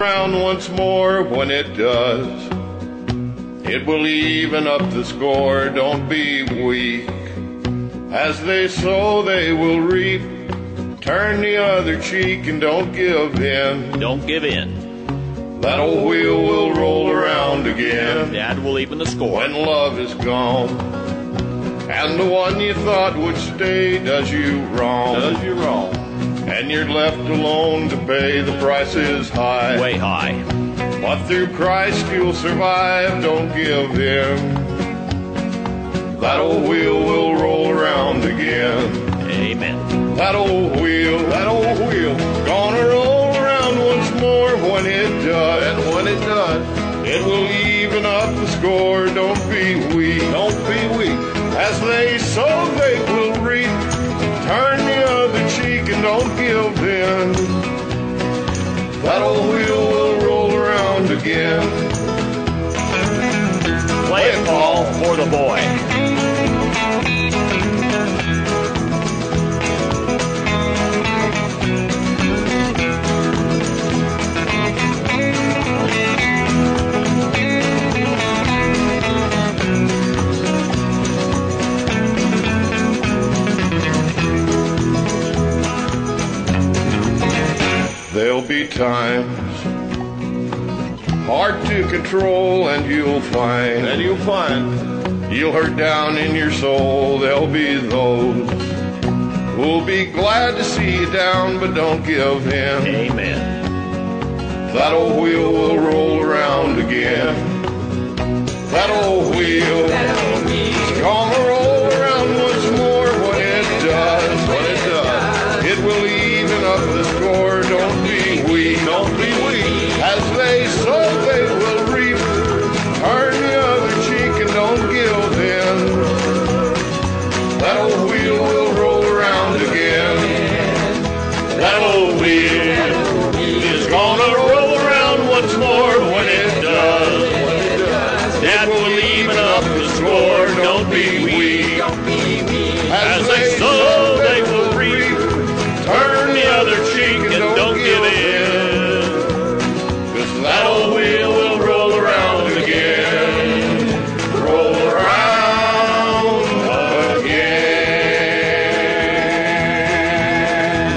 Round once more. When it does, it will even up the score. Don't be weak. As they sow, they will reap. Turn the other cheek and don't give in. Don't give in. That old wheel will roll around again. Dad will even the score. When love is gone, and the one you thought would stay does you wrong. Does you wrong. And you're left alone to pay. The price is high. Way high. But through Christ you'll survive. Don't give in. That old wheel will roll around again. Amen. That old wheel, gonna roll around once more. When it does, and when it does, it will even up the score. Don't be weak. Don't be weak. As they sow, they will reap. Turn the other cheek and don't give in. That old wheel will roll around again. Play it, Paul, for the boy. There'll be times hard to control, and you'll find you'll hurt down in your soul. There'll be those who'll be glad to see you down, but don't give in. Amen. That old wheel will roll around again. That old wheel is gonna roll around once more. When it does, it will even up the score. Don't be weak. As they sow, they will reap. Turn the other cheek and don't give in. That old wheel will roll around again. That old wheel is gonna roll around once more. When it does, that will even up the score. Don't be weak. As they sow, they will reap. Turn the other cheek and don't give in. 'Cause that old wheel will roll around again. Roll around again.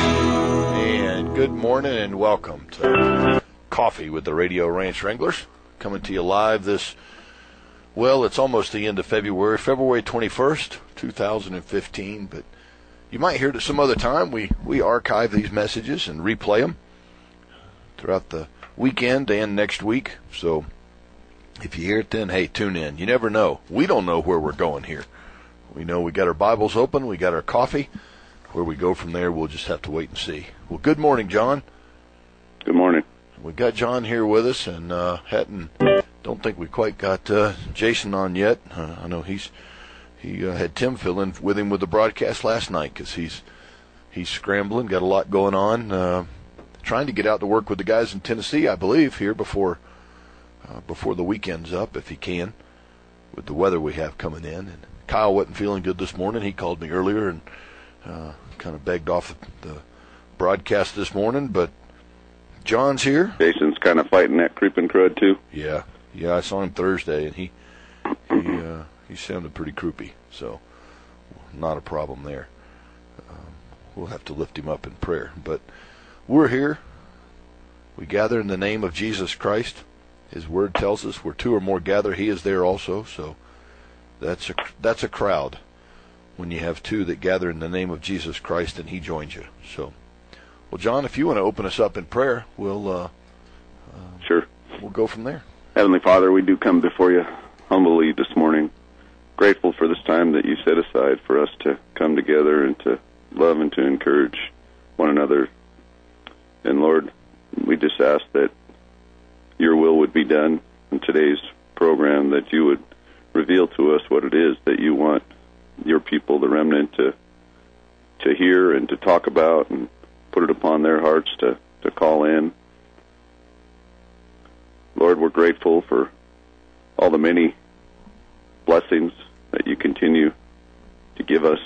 And good morning and welcome to Coffee with the Radio Ranch Wranglers. Coming to you live this, well, it's almost the end of February 21st, 2015, but you might hear it some other time. We archive these messages and replay them throughout the weekend and next week. So if you hear it then, hey, tune in. You never know. We don't know where we're going here. We know we got our Bibles open. We got our coffee. Where we go from there, we'll just have to wait and see. Well, good morning, John. Good morning. We got John here with us, and don't think we quite got Jason on yet. I know he had Tim fill in with him with the broadcast last night because he's scrambling, got a lot going on, trying to get out to work with the guys in Tennessee, I believe, here before the weekend's up, if he can, with the weather we have coming in. And Kyle wasn't feeling good this morning. He called me earlier and kind of begged off the broadcast this morning, but John's here. Jason's kind of fighting that creeping crud too. Yeah, I saw him Thursday, and he sounded pretty croupy, so not a problem there. We'll have to lift him up in prayer. But we're here. We gather in the name of Jesus Christ. His word tells us where two or more gather, he is there also. So that's a crowd when you have two that gather in the name of Jesus Christ and he joins you. So, well, John, if you want to open us up in prayer, we'll sure. We'll go from there. Heavenly Father, we do come before you humbly this morning, grateful for this time that you set aside for us to come together and to love and to encourage one another. And Lord, we just ask that your will would be done in today's program, that you would reveal to us what it is that you want your people, the remnant, to hear and to talk about, and put it upon their hearts to call in. Lord, we're grateful for all the many blessings that you continue to give us.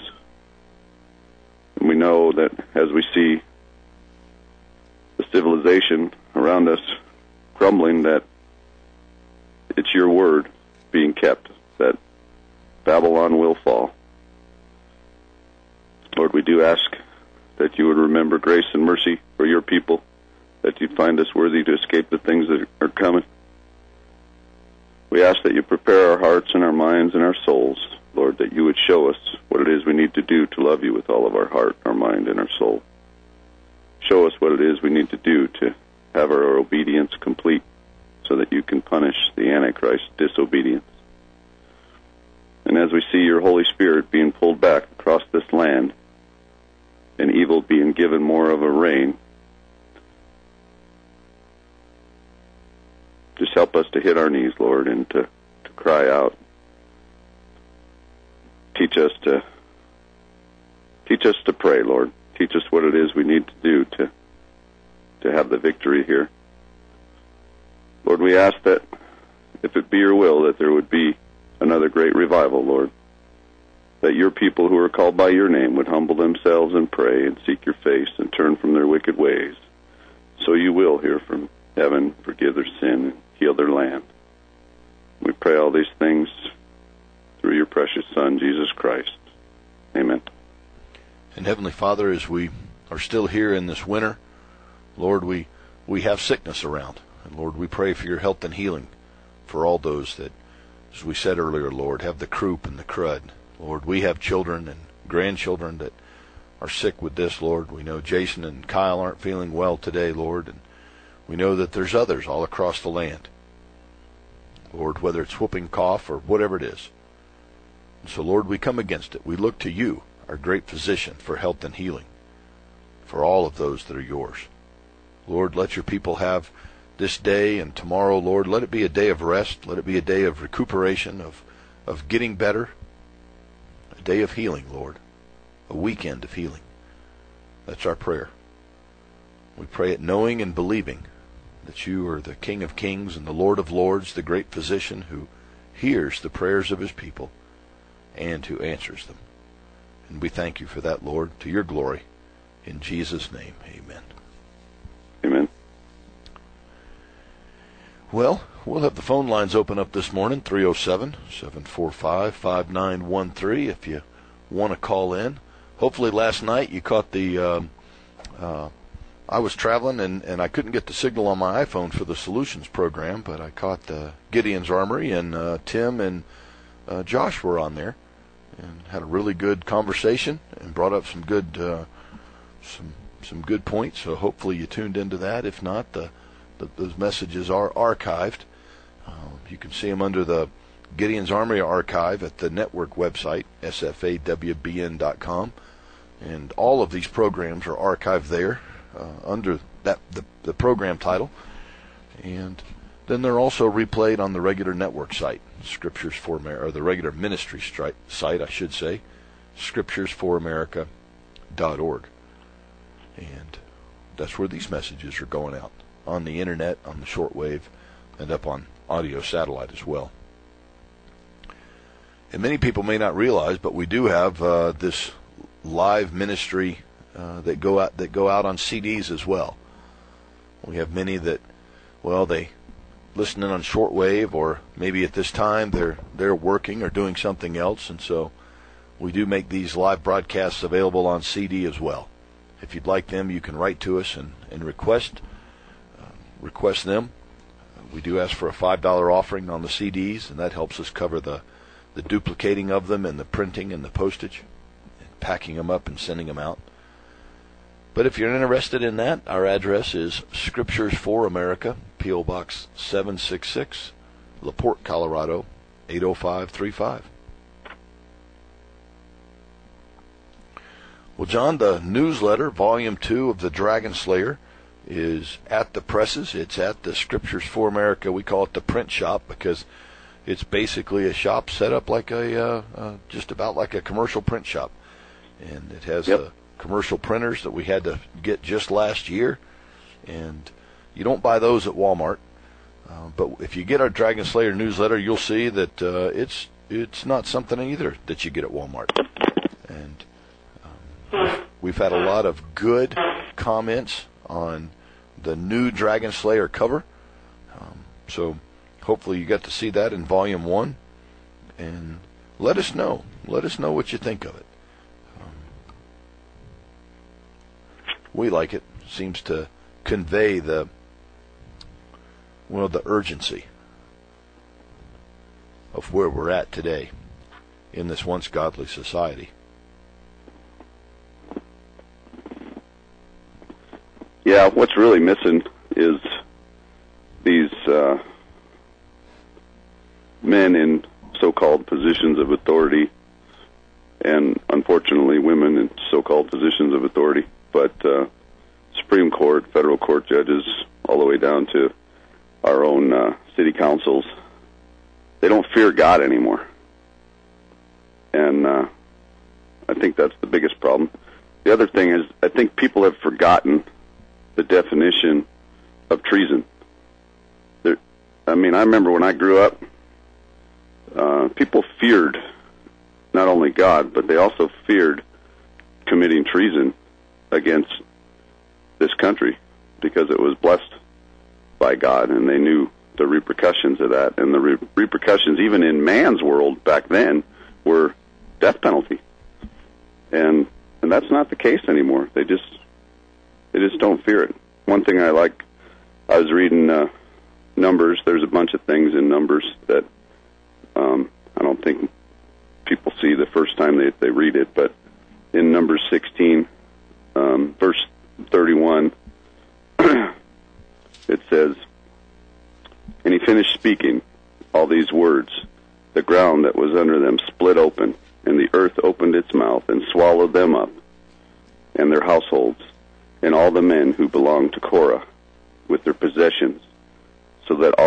And we know that as we see the civilization around us grumbling that it's your word being kept, that Babylon will fall. Lord, we do ask that you would remember grace and mercy for your people, that you'd find us worthy to escape the things that are coming. We ask that you prepare our hearts and our minds and our souls, Lord, that you would show us what it is we need to do to love you with all of our heart, our mind, and our soul. Show us what it is we need to do to have our obedience complete so that you can punish the Antichrist disobedience. And as we see your Holy Spirit being pulled back across this land and evil being given more of a reign, just help us to hit our knees, Lord, and to cry out. Teach us to pray, Lord. Teach us what it is we need to do to have the victory here. Lord, we ask that if it be your will, that there would be another great revival, Lord. That your people who are called by your name would humble themselves and pray and seek your face and turn from their wicked ways. So you will hear from heaven, forgive their sin, and heal their land. We pray all these things through your precious Son, Jesus Christ. Amen. And Heavenly Father, as we are still here in this winter, Lord, we have sickness around. And Lord, we pray for your health and healing for all those that, as we said earlier, Lord, have the croup and the crud. Lord, we have children and grandchildren that are sick with this, Lord. We know Jason and Kyle aren't feeling well today, Lord, and we know that there's others all across the land. Lord, whether it's whooping cough or whatever it is. And so, Lord, we come against it. We look to you, our great physician, for health and healing for all of those that are yours. Lord, let your people have this day and tomorrow, Lord, let it be a day of rest. Let it be a day of recuperation, of getting better. A day of healing, Lord. A weekend of healing. That's our prayer. We pray it knowing and believing that you are the King of Kings and the Lord of Lords, the great physician who hears the prayers of his people and who answers them. And we thank you for that, Lord, to your glory. In Jesus' name, amen. Amen. Well, we'll have the phone lines open up this morning, 307-745-5913, if you want to call in. Hopefully last night you caught the, I was traveling and I couldn't get the signal on my iPhone for the Solutions program, but I caught Gideon's Armory, and Tim and Josh were on there and had a really good conversation and brought up some good some good points. So hopefully you tuned into that. If not, those messages are archived. You can see them under the Gideon's Armory archive at the network website, sfawbn.com. And all of these programs are archived there under the program title. And then they're also replayed on the regular network site, Scriptures for America, or the regular ministry site, I should say, scripturesforamerica.org. And that's where these messages are going out, on the internet, on the shortwave, and up on audio satellite as well. And many people may not realize, but we do have this live ministry that go out on CDs as well. We have many that, well, they listening on shortwave, or maybe at this time they're working or doing something else, and so we do make these live broadcasts available on CD as well. If you'd like them, you can write to us and request them. We do ask for a $5 offering on the CDs, and that helps us cover the duplicating of them and the printing and the postage and packing them up and sending them out. But if you're interested in that, our address is Scriptures for America, P.O. Box 766, LaPorte, Colorado, 80535. Well, John, the newsletter, Volume 2 of the Dragon Slayer, is at the presses. It's at the Scriptures for America. We call it the print shop because it's basically a shop set up like just about like a commercial print shop. And it has the commercial printers that we had to get just last year. And you don't buy those at Walmart. But if you get our Dragon Slayer newsletter, you'll see that it's not something either that you get at Walmart. And we've had a lot of good comments on the new Dragon Slayer cover. So hopefully you got to see that in Volume 1. And let us know. Let us know what you think of it. We like it. Seems to convey the urgency of where we're at today in this once godly society. Yeah, what's really missing is these men in so-called positions of authority, and unfortunately women in so-called positions of authority, but Supreme Court, federal court judges, all the way down to our own city councils, they don't fear God anymore. And I think that's the biggest problem. The other thing is, I think people have forgotten the definition of treason. I remember when I grew up, people feared not only God, but they also feared committing treason against this country because it was blessed by God, and they knew the repercussions of that. And the repercussions, even in man's world back then, were death penalty. And that's not the case anymore. They just don't fear it. One thing I was reading Numbers. There's a bunch of things in Numbers that I don't think people see the first time they read it, but in Numbers 16, verse 31, it says, "And he finished speaking all these words. The ground that was under them split open, and the earth opened its mouth and swallowed them up, and their households, and all the men who belonged to Korah, with their possessions, so they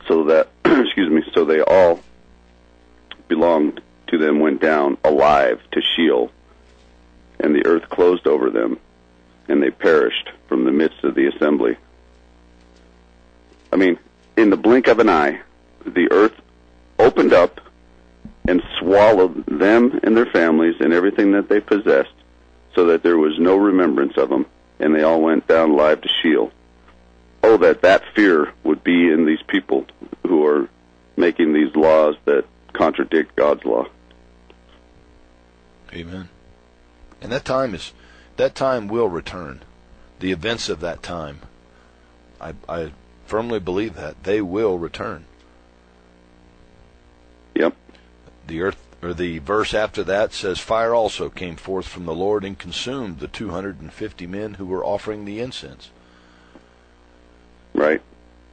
all belonged to them went down alive to Sheol, and the earth closed over them, and they perished from the midst of the assembly." In the blink of an eye, the earth opened up and swallowed them and their families and everything that they possessed, so that there was no remembrance of them, and they all went down alive to Sheol. Oh, that fear would be in these people who are making these laws that contradict God's law. Amen. And that time will return. The events of that time, I firmly believe that they will return. Yep. The verse after that says, "Fire also came forth from the Lord and consumed the 250 men who were offering the incense." Right.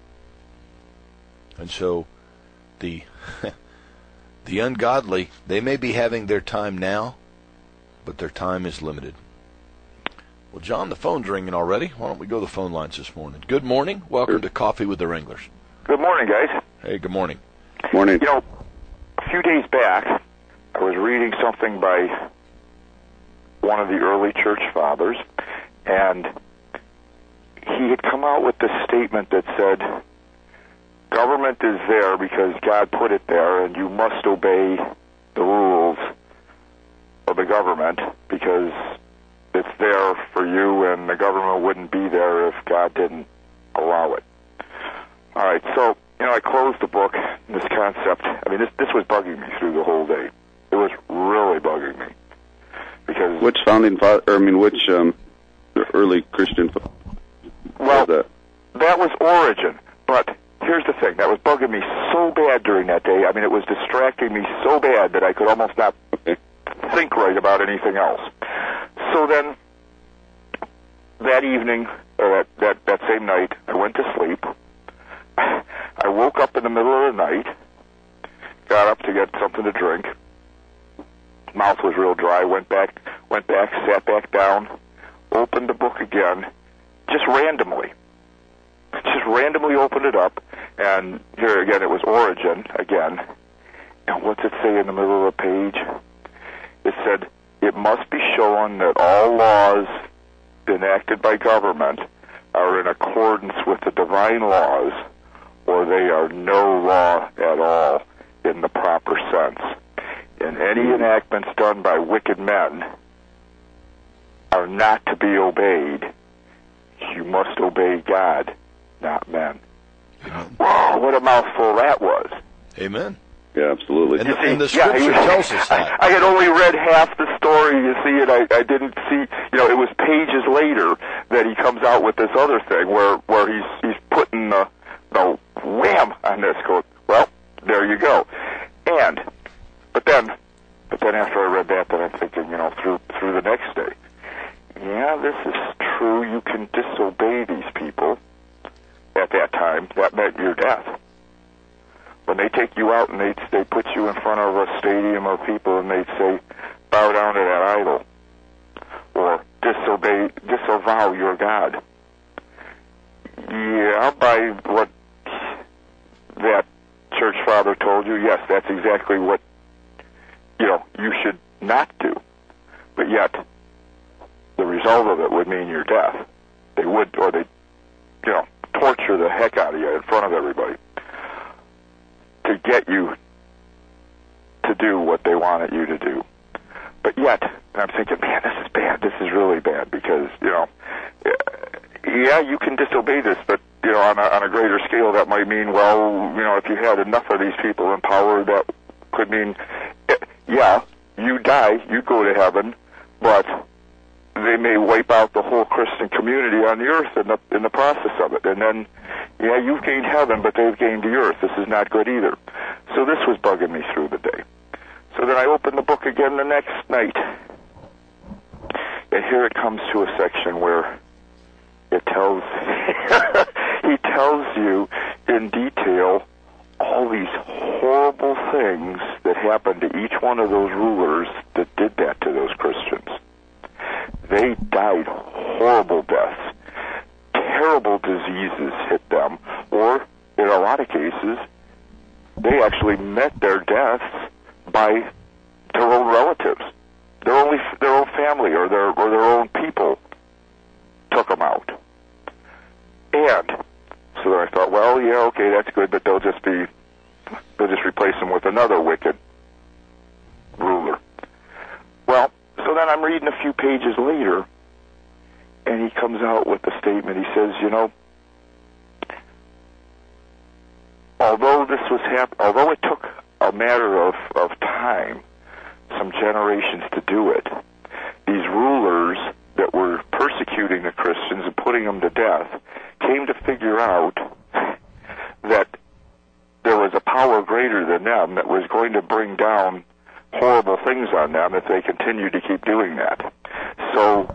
And so the ungodly, they may be having their time now, but their time is limited. Well, John, the phone's ringing already. Why don't we go to the phone lines this morning? Good morning. Welcome to Coffee with the Wranglers. Good morning, guys. Hey, good morning. Morning. A few days back, I was reading something by one of the early church fathers, and he had come out with this statement that said, government is there because God put it there, and you must obey the rules of the government because it's there for you, and the government wouldn't be there if God didn't allow it. All right, so, I closed the book, this concept. This was bugging me through the whole day. It was really bugging me. Because which founding father, which early Christian? Well, that was Origen, but here's the thing. That was bugging me so bad during that day. It was distracting me so bad that I could almost not think right about anything else. So then, that evening, or that same night, I went to sleep. I woke up in the middle of the night, got up to get something to drink. Mouth was real dry. Went back, sat back down, opened the book again, just randomly opened it up, and here again it was Origen again. And what's it say in the middle of the page? It said, "It must be shown that all laws enacted by government are in accordance with the divine laws, or they are no law at all in the proper sense. And any enactments done by wicked men are not to be obeyed. you must obey God, not men. Wow, what a mouthful that was. Amen. Yeah, absolutely. And the Scripture tells us that. I had only read half the story, you see, and I didn't see, it was pages later that he comes out with this other thing where he's putting the wham on this. Well, there you go. But then after I read that, then I'm thinking, through the next day, yeah, this is true. You can disobey these people. At that time, that meant your death. When they take you out and they put you in front of a stadium of people and they'd say, bow down to that idol, or disavow your God. Yeah, by what that church father told you, yes, that's exactly what, you should not do. But yet, the result of it would mean your death. They would, or they, torture the heck out of you in front of everybody to get you to do what they wanted you to do. But yet, I'm thinking, man, this is bad. This is really bad because, yeah, you can disobey this, but, on a greater scale, that might mean, well, if you had enough of these people in power, that could mean, yeah, you die, you go to heaven, but they may wipe out the whole Christian community on the earth in the process of it. And then, yeah, you've gained heaven, but they've gained the earth. This is not good either. So this was bugging me through the day. So then I opened the book again the next night. And here it comes to a section where it tells, he tells you in detail all these horrible things that happened to each one of those rulers that did that to those Christians. They died horrible deaths. Terrible diseases hit them, or in a lot of cases, they actually met their deaths by their own relatives. Their own family or their own people took them out. And so then I thought, well, yeah, okay, that's good, but they'll just replace them with another wicked ruler. Well, so then I'm reading a few pages later, and he comes out with a statement. He says, although it took a matter of time, some generations to do it, these rulers that were persecuting the Christians and putting them to death came to figure out that there was a power greater than them that was going to bring down horrible things on them if they continued to keep doing that. So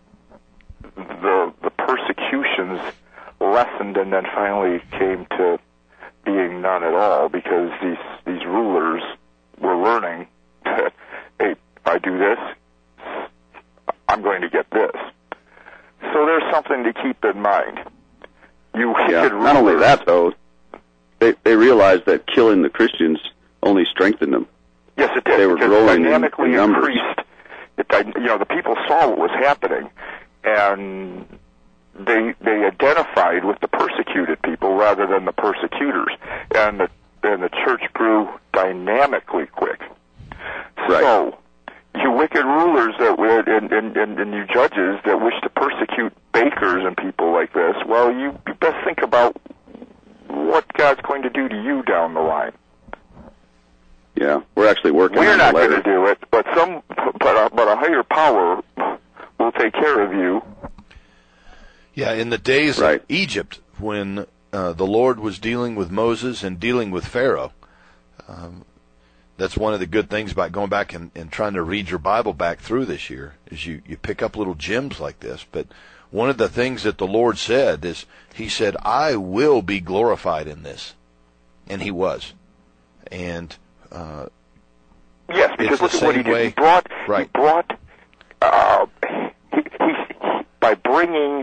the persecutions lessened and then finally came to being none at all because these rulers were learning that, hey, if I do this, I'm going to get this. So there's something to keep in mind. Not only that, though, they realized that killing the Christians only strengthened them. Yes, it did. They were growing dynamically in numbers. Increased. The people saw what was happening, and they identified with the persecuted people rather than the persecutors, and the church grew dynamically quick. Right. So, you wicked rulers and you judges that wish to persecute bakers and people like this, well, you best think about what God's going to do to you down the line. Yeah, we're actually working on the letter. We're not going to do it, but a higher power will take care of you. Yeah, in the days of Egypt, when the Lord was dealing with Moses and dealing with Pharaoh, that's one of the good things about going back and trying to read your Bible back through this year, is you pick up little gems like this. But one of the things that the Lord said is, he said, I will be glorified in this. And he was. And yes, because look at what he did. He brought by bringing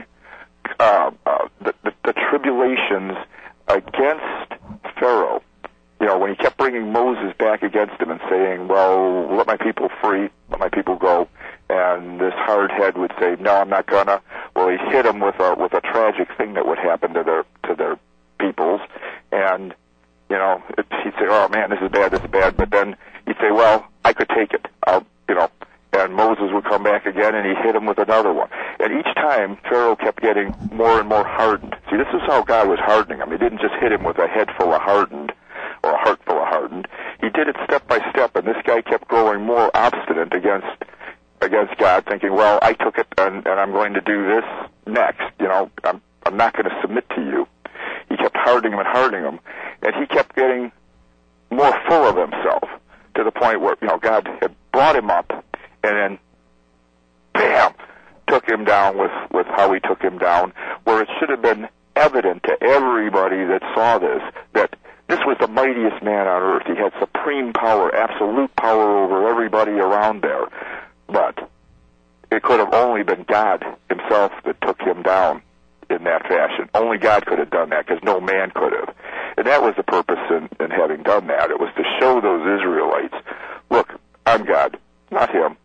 the tribulations against Pharaoh. When he kept bringing Moses back against him and saying, well, let my people free, let my people go, and this hard head would say, no, I'm not gonna. Well, he hit him with a tragic thing that would happen to their peoples, and he'd say, oh man, this is bad, but then he'd say, well, I could take it, and Moses would come back again, and he hit him with another one. And each time, Pharaoh kept getting more and more hardened. See, this is how God was hardening him. He didn't just hit him with a head full of hardened or a heart full of hardened. He did it step by step, and this guy kept growing more obstinate against God, thinking, well, I took it, and I'm going to do this next. I'm not going to submit to you. He kept hardening him and hardening him, and he kept getting more full of himself to the point where, God had brought him up, and then, bam, took him down with how he took him down, where it should have been evident to everybody that saw this that this was the mightiest man on earth. He had supreme power, absolute power over everybody around there. But it could have only been God himself that took him down in that fashion. Only God could have done that, because no man could have. And that was the purpose in having done that. It was to show those Israelites, look, I'm God, not him.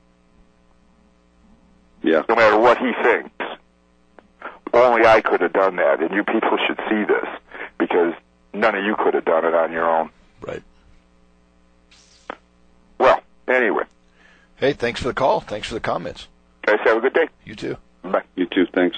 Yeah. No matter what he thinks. Only I could have done that, and you people should see this, because none of you could have done it on your own. Right. Well, anyway. Hey, thanks for the call. Thanks for the comments. Guys, have a good day. You too. Bye. You too. Thanks.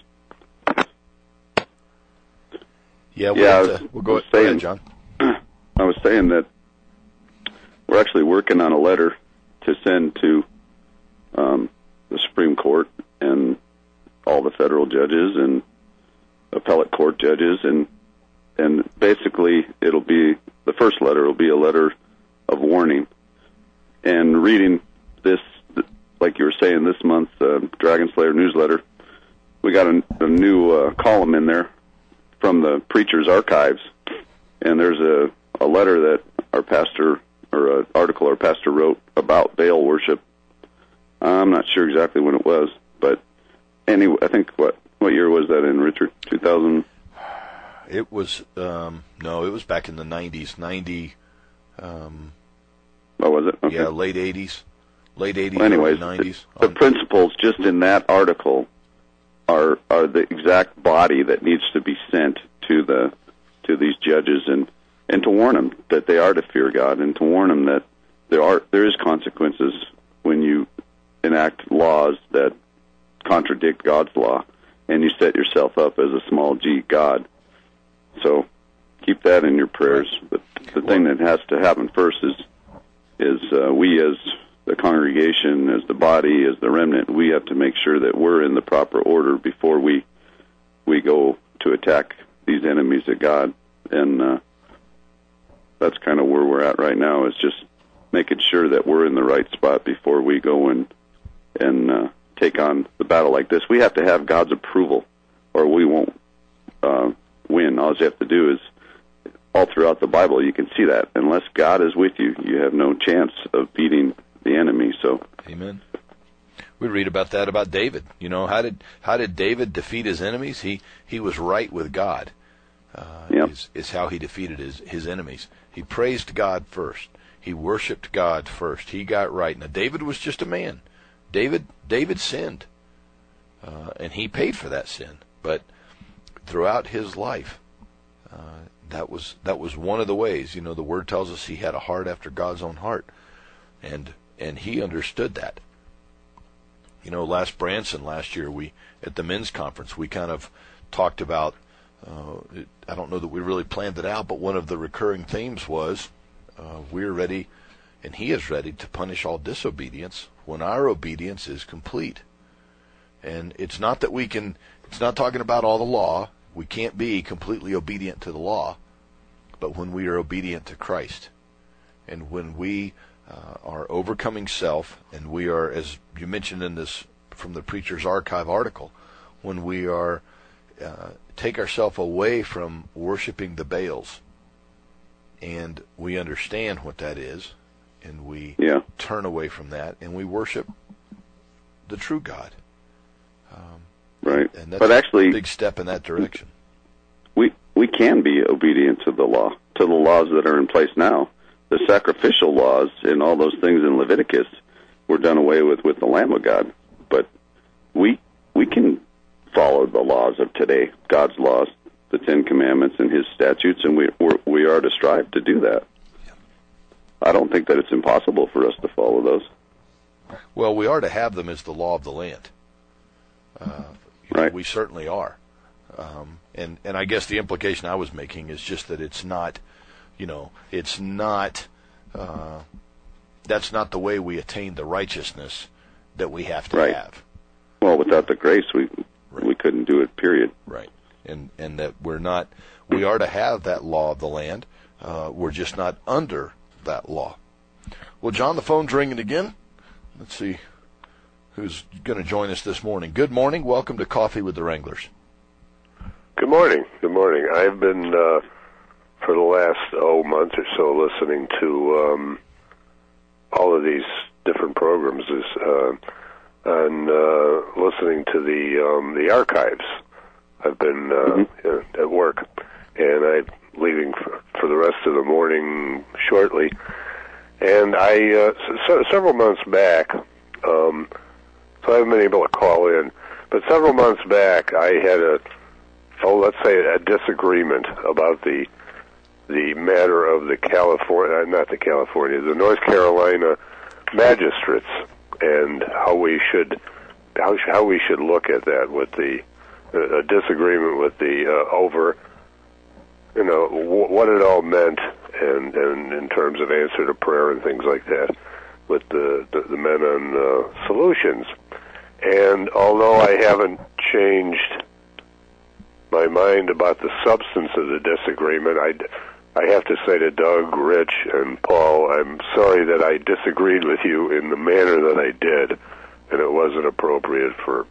Yeah, we'll go ahead, John. I was saying that we're actually working on a letter to send to the Supreme Court and all the federal judges and appellate court judges, and basically it'll be, the first letter will be a letter of warning. And reading this, like you were saying, this month's Dragon Slayer newsletter, we got a new column in there from the Preacher's Archives, and there's a letter that our pastor, or an article our pastor wrote about Baal worship. I'm not sure exactly when it was, but anyway, I think what year was that in, Richard? 2000? It was no, it was back in the 90s. 90. What was it? Okay. Yeah, late 80s. Late 80s, well, anyways, early 90s. The principles just in that article are the exact body that needs to be sent to these judges, and to warn them that they are to fear God, and to warn them that there is consequences when you enact laws that contradict God's law, and you set yourself up as a small g God. So keep that in your prayers. But the thing that has to happen first is we as the congregation, as the body, as the remnant, we have to make sure that we're in the proper order before we go to attack these enemies of God. And that's kind of where we're at right now, is just making sure that we're in the right spot before we go and take on the battle like this. We have to have God's approval, or we won't win. All you have to do is, all throughout the Bible, you can see that. Unless God is with you, you have no chance of beating the enemy. So, amen. We read about that about David. How did David defeat his enemies? He was right with God. Is how he defeated his enemies. He praised God first. He worshipped God first. He got right. Now, David was just a man. David sinned, and he paid for that sin. But throughout his life, that was one of the ways. The Word tells us he had a heart after God's own heart, and he understood that. Last year, we at the men's conference, we kind of talked about. I don't know that we really planned it out, but one of the recurring themes was we're ready, and He is ready to punish all disobedience when our obedience is complete. And it's not that it's not talking about all the law. We can't be completely obedient to the law, but when we are obedient to Christ, and when we are overcoming self, and we are, as you mentioned in this from the Preacher's Archive article, when we are take ourselves away from worshiping the Baals, and we understand what that is, and we turn away from that, and we worship the true God. Right. And that's but actually, a big step in that direction. We can be obedient to the law, to the laws that are in place now. The sacrificial laws and all those things in Leviticus were done away with the Lamb of God. But we can follow the laws of today, God's laws, the Ten Commandments and His statutes, and we are to strive to do that. I don't think that it's impossible for us to follow those. Well, we are to have them as the law of the land. Right. We certainly are. And I guess the implication I was making is just that it's not, it's not, that's not the way we attain the righteousness that we have to Right. have. Well, without the grace, we couldn't do it, period. Right. And that we are to have that law of the land. We're just not under that law. Well, John, the phone's ringing again. Let's see who's going to join us this morning. Good morning. Welcome to Coffee with the Wranglers. Good morning. Good morning. I've been, for the last, month or so, listening to all of these different programs and listening to the archives. I've been at work, and I'm leaving for the rest of the morning shortly. And I, several months back, so I haven't been able to call in, but several months back I had let's say a disagreement about the matter of the North Carolina magistrates and how we should look at that with a disagreement with over what it all meant and in terms of answer to prayer and things like that with the men on solutions. And although I haven't changed my mind about the substance of the disagreement, I have to say to Doug, Rich, and Paul, I'm sorry that I disagreed with you in the manner that I did, and it wasn't appropriate for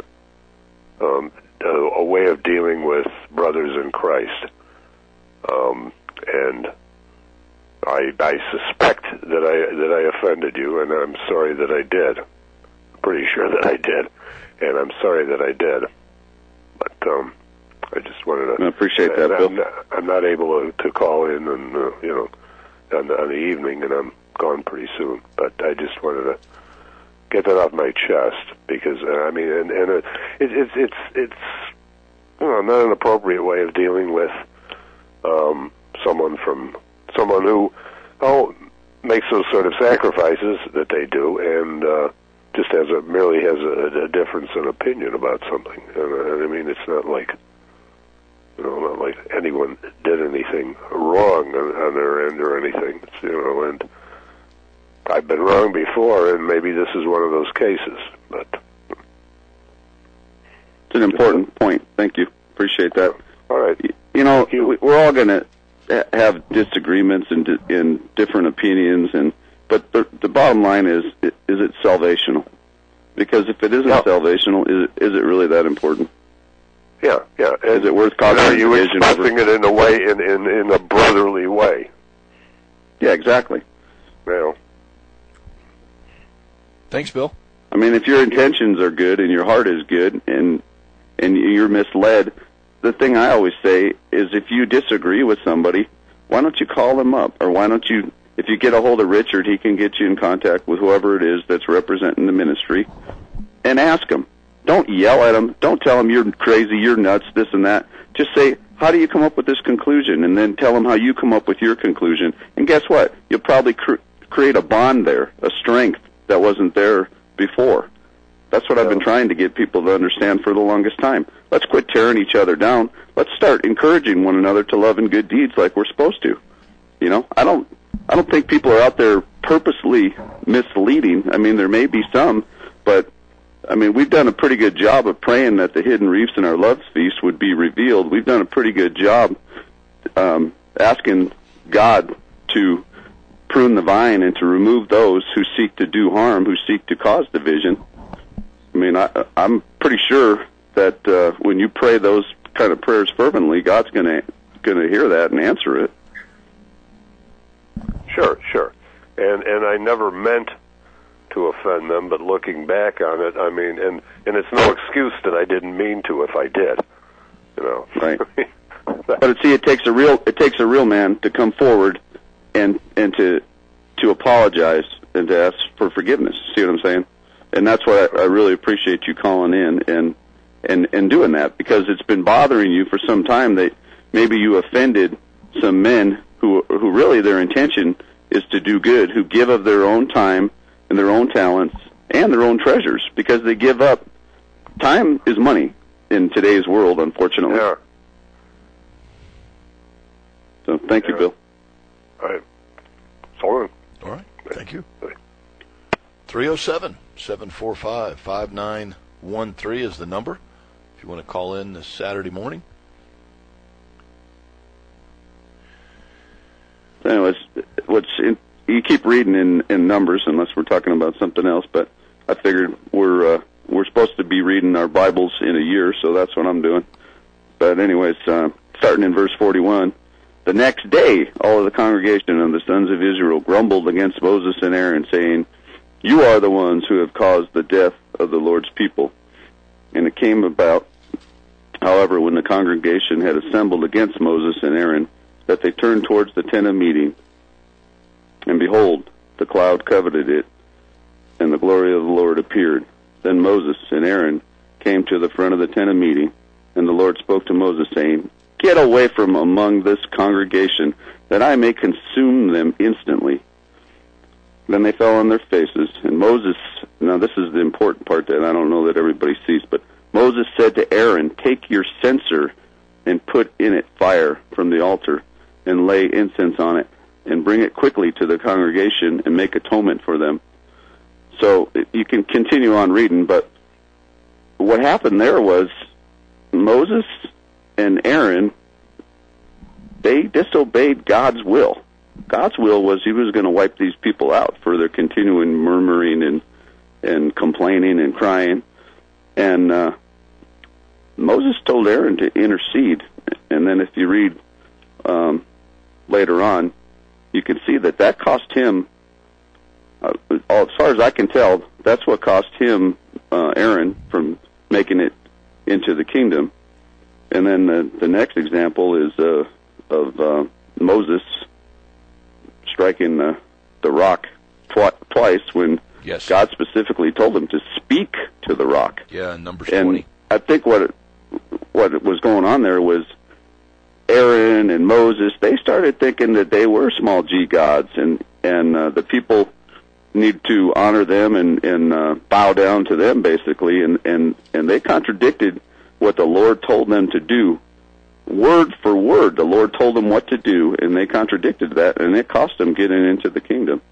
a way of dealing with brothers in Christ. And I suspect that I offended you, and I'm sorry that I did. I'm pretty sure that I did, and I'm sorry that I did. But I just wanted to. I appreciate that, Bill. I'm not able to call in, and on the evening, and I'm gone pretty soon. But I just wanted to get that off my chest because it's not an appropriate way of dealing with someone who makes those sort of sacrifices that they do, and just merely has a difference in opinion about something. And I mean, it's not like anyone did anything wrong on their end or anything. And I've been wrong before, and maybe this is one of those cases. But it's an important point. Thank you. Appreciate that. All right. We're all going to have disagreements and different opinions, but the bottom line is it salvational? Because if it isn't salvational, is it really that important? Yeah. Is it worth causing division? Are you division expressing it in a way, in a brotherly way? Yeah, exactly. Well, thanks, Bill. I mean, if your intentions are good and your heart is good and you're misled, the thing I always say is if you disagree with somebody, why don't you call them up? Or why don't you, if you get a hold of Richard, he can get you in contact with whoever it is that's representing the ministry, and ask him. Don't yell at him. Don't tell him you're crazy, you're nuts, this and that. Just say, how do you come up with this conclusion? And then tell him how you come up with your conclusion. And guess what? You'll probably create a bond there, a strength that wasn't there before. That's what I've been trying to get people to understand for the longest time. Let's quit tearing each other down. Let's start encouraging one another to love and good deeds like we're supposed to. I don't think people are out there purposely misleading. I mean, there may be some, but I mean, we've done a pretty good job of praying that the hidden reefs in our love feast would be revealed. We've done a pretty good job asking God to prune the vine and to remove those who seek to do harm, who seek to cause division. I mean, I'm pretty sure that when you pray those kind of prayers fervently, God's going to hear that and answer it. Sure. And I never meant to offend them, but looking back on it, I mean, and it's no excuse that I didn't mean to if I did. Right. But see, it takes a real man to come forward and to apologize and to ask for forgiveness. See what I'm saying? And that's what I really appreciate you calling in and doing that, because it's been bothering you for some time that maybe you offended some men who really their intention is to do good, who give of their own time and their own talents and their own treasures, because they give up time is money in today's world, unfortunately. Yeah. So thank you, Bill. All right. So All right. Thank you. 307-745-5913 is the number if you want to call in this Saturday morning. Anyways, you keep reading in Numbers unless we're talking about something else, but I figured we're supposed to be reading our Bibles in a year, so that's what I'm doing. But anyways, starting in verse 41, the next day all of the congregation of the sons of Israel grumbled against Moses and Aaron, saying, "You are the ones who have caused the death of the Lord's people." And it came about, however, when the congregation had assembled against Moses and Aaron, that they turned towards the tent of meeting, and behold, the cloud covered it, and the glory of the Lord appeared. Then Moses and Aaron came to the front of the tent of meeting, and the Lord spoke to Moses, saying, "Get away from among this congregation, that I may consume them instantly." Then they fell on their faces, and Moses, now this is the important part that I don't know that everybody sees, but Moses said to Aaron, "Take your censer and put in it fire from the altar, and lay incense on it, and bring it quickly to the congregation, and make atonement for them." So you can continue on reading, but what happened there was Moses and Aaron, they disobeyed God's will. God's will was he was going to wipe these people out for their continuing murmuring and complaining and crying. And Moses told Aaron to intercede. And then if you read later on, you can see that cost him, as far as I can tell, that's what cost him, Aaron, from making it into the kingdom. And then the next example is of Moses striking the rock twice when God specifically told him to speak to the rock. Yeah, in Numbers 20. And I think what was going on there was Aaron and Moses, they started thinking that they were small g gods, and the people need to honor them and bow down to them, basically, and they contradicted what the Lord told them to do. Word for word, the Lord told them what to do, and they contradicted that, and it cost them getting into the kingdom.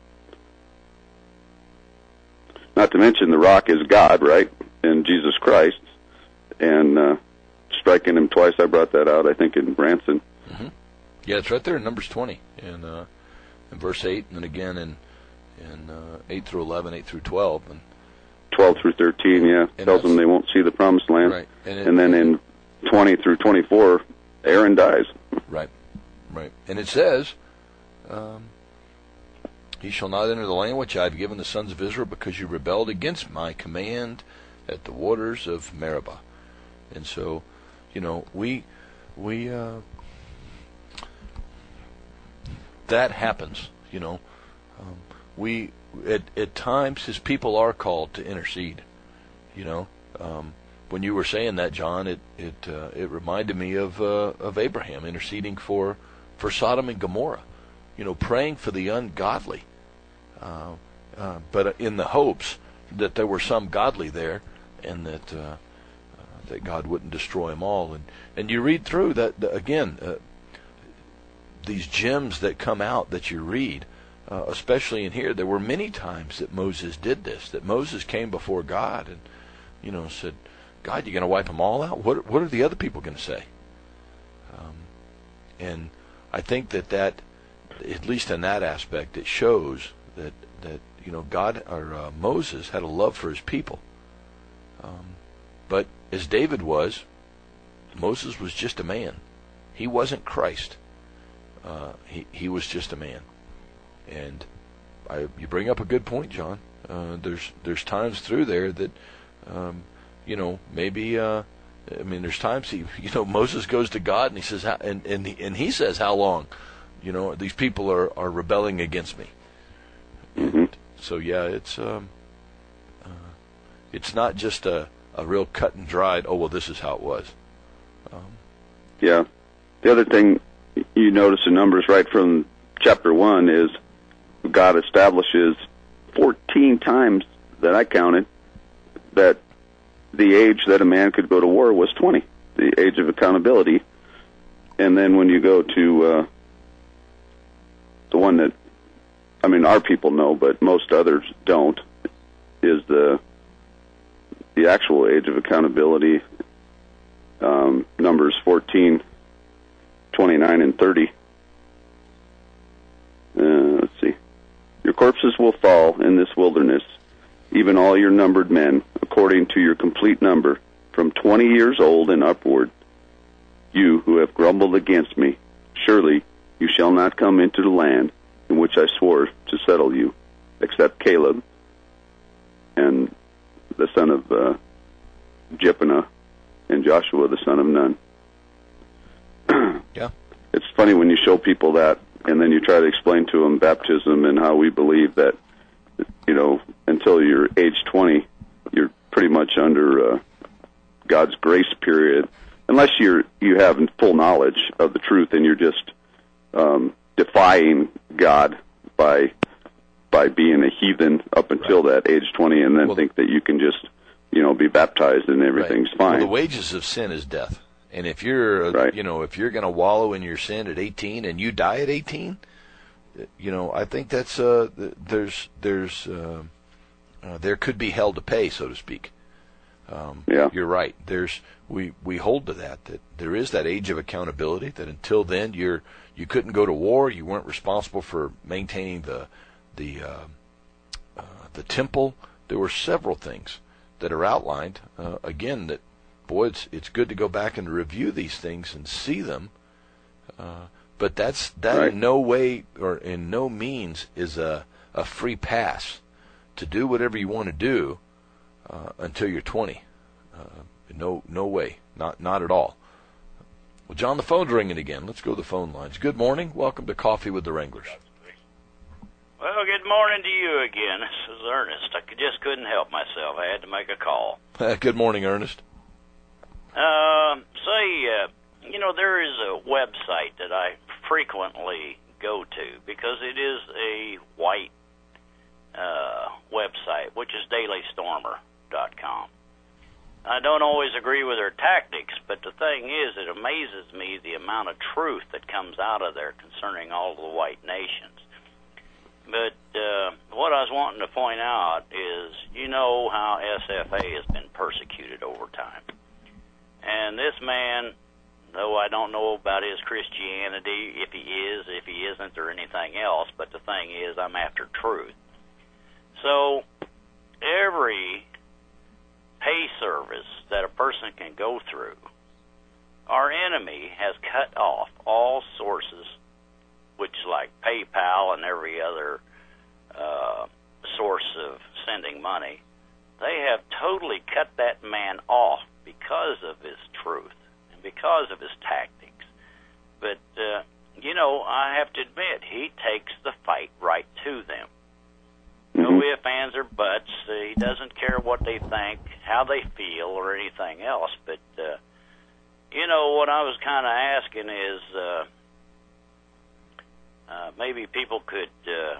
Not to mention the rock is God, right, and Jesus Christ, and striking him twice. I brought that out, I think, in Branson. Mm-hmm. Yeah, it's right there in Numbers 20, in verse 8, and then again in 8 through 11, 8 through 12. And 12 through 13, yeah, tells them they won't see the promised land. Right. And then in 20 through 24, Aaron dies. Right. And it says, "He shall not enter the land which I have given the sons of Israel, because you rebelled against my command at the waters of Meribah." And so, we that happens. We at times his people are called to intercede. When you were saying that, John, it reminded me of Abraham interceding for Sodom and Gomorrah, praying for the ungodly, but in the hopes that there were some godly there, and that God wouldn't destroy them all. And you read through that again, these gems that come out that you read, especially in here. There were many times that Moses did this. That Moses came before God and said, "God, you're going to wipe them all out? What are the other people going to say?" And I think that at least in that aspect, it shows that God or Moses had a love for his people. But as David was, Moses was just a man. He wasn't Christ. He was just a man. And you bring up a good point, John. There's times through there that maybe there's times Moses goes to God and he says, and he says, "How long? These people are rebelling against me." Mm-hmm. And so yeah, it's not just a real cut and dried, "Oh, well, this is how it was." Yeah. The other thing you notice in Numbers right from chapter 1 is God establishes 14 times that I counted that the age that a man could go to war was 20, the age of accountability. And then when you go to the one that, I mean, our people know, but most others don't, is the actual age of accountability, Numbers 14, 29, and 30. Let's see. Your corpses will fall in this wilderness, even all your numbered men, according to your complete number, from 20 years old and upward. You who have grumbled against me, surely you shall not come into the land in which I swore to settle you, except Caleb and the son of Jephunneh and Joshua the son of Nun. Yeah. It's funny when you show people that, and then you try to explain to them baptism and how we believe that, you know, until you're age 20, you're pretty much under God's grace period, unless you have full knowledge of the truth and you're just defying God by being a heathen up until that age 20, and then think that you can just, you know, be baptized and everything's fine. Well, the wages of sin is death. And if you're, you know, if you're going to wallow in your sin at 18 and you die at 18, you know, I think that's there could be hell to pay, so to speak. You're right. We hold to that there is that age of accountability. That until then you couldn't go to war. You weren't responsible for maintaining the temple. There were several things that are outlined again that. Boy, it's good to go back and review these things and see them, but that in no way or in no means is a free pass to do whatever you want to do until you're 20. No way, not at all. Well, John, the phone's ringing again. Let's go to the phone lines. Good morning. Welcome to Coffee with the Wranglers. Well, good morning to you again. This is Ernest. I just couldn't help myself. I had to make a call. Good morning, Ernest. You know, there is a website that I frequently go to because it is a white website, which is dailystormer.com. I don't always agree with their tactics, but the thing is, it amazes me the amount of truth that comes out of there concerning all the white nations. But what I was wanting to point out is, you know how SFA has been persecuted over time. And this man, though I don't know about his Christianity, if he is, if he isn't, or anything else, but the thing is, I'm after truth. So every pay service that a person can go through, our enemy has cut off all sources, which is like PayPal and every other source of sending money. They have totally cut that man off because of his truth and because of his tactics. But, you know, I have to admit, he takes the fight right to them. No ifs, ands, or buts. He doesn't care what they think, how they feel, or anything else. But, you know, what I was kind of asking is maybe people could